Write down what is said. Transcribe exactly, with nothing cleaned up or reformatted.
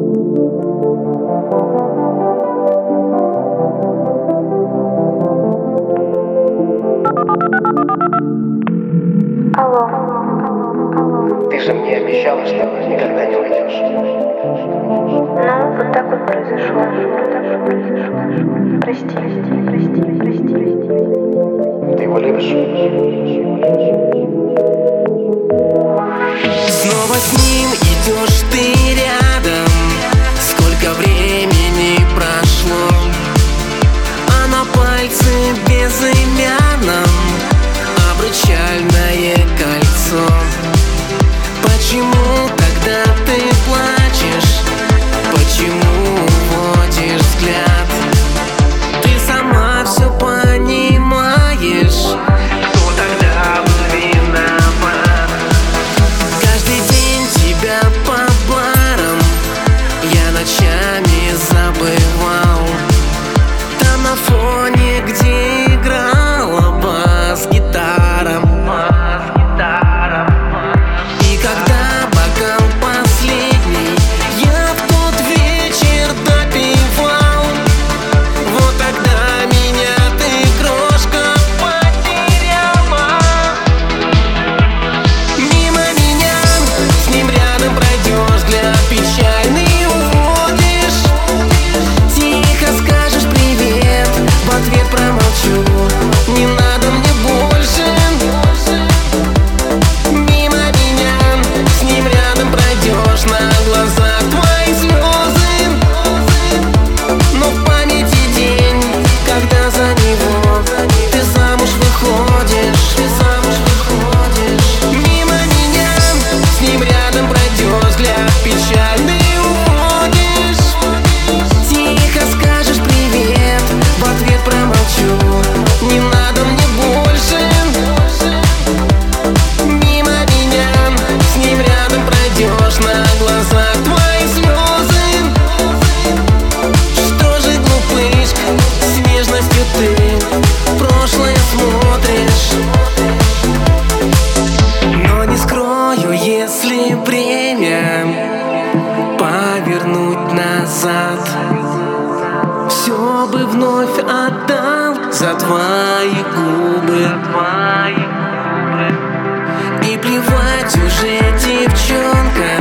Алло, ты же мне обещала, что никогда не уйдешь. Ну, вот так вот произошло. Вот так вот произошло. Прости, прости, прости, прости, прости. Ты его любишь? Снова с ним идешь ты рядом. Сколько времени прошло, а на пальце безымянном обручальное кольцо. Почему тогда ты плачешь? Почему уводишь взгляд? Ты сама все понимаешь. Кто тогда был виноват? Каждый день тебя по барам я ночами забывал. Там на фоне, где играла бас-гитара. И когда бокал последний я в тот вечер допивал, вот тогда меня ты, крошка, потеряла. Мимо меня с ним рядом пройдешь, взгляд печальный уводишь. Тихо скажешь привет, в ответ промолчу. Не надо мне больше. Мимо меня с ним рядом пройдешь, на глазах твои слезы. Но в памяти день, когда за него ты замуж выходишь, ты замуж выходишь. Мимо меня с ним рядом пройдешь, взгляд печальный уводишь. Тихо скажешь привет, в ответ промолчу. Не надо мне больше. Мимо меня с ним рядом пройдешь, на глазах твои слезы. Что же, глупышка, с нежностью ты в прошлое смотришь? Но не скрою, если время повернуть назад, все бы вновь отдал за твои губы. И плевать уже, девчонка,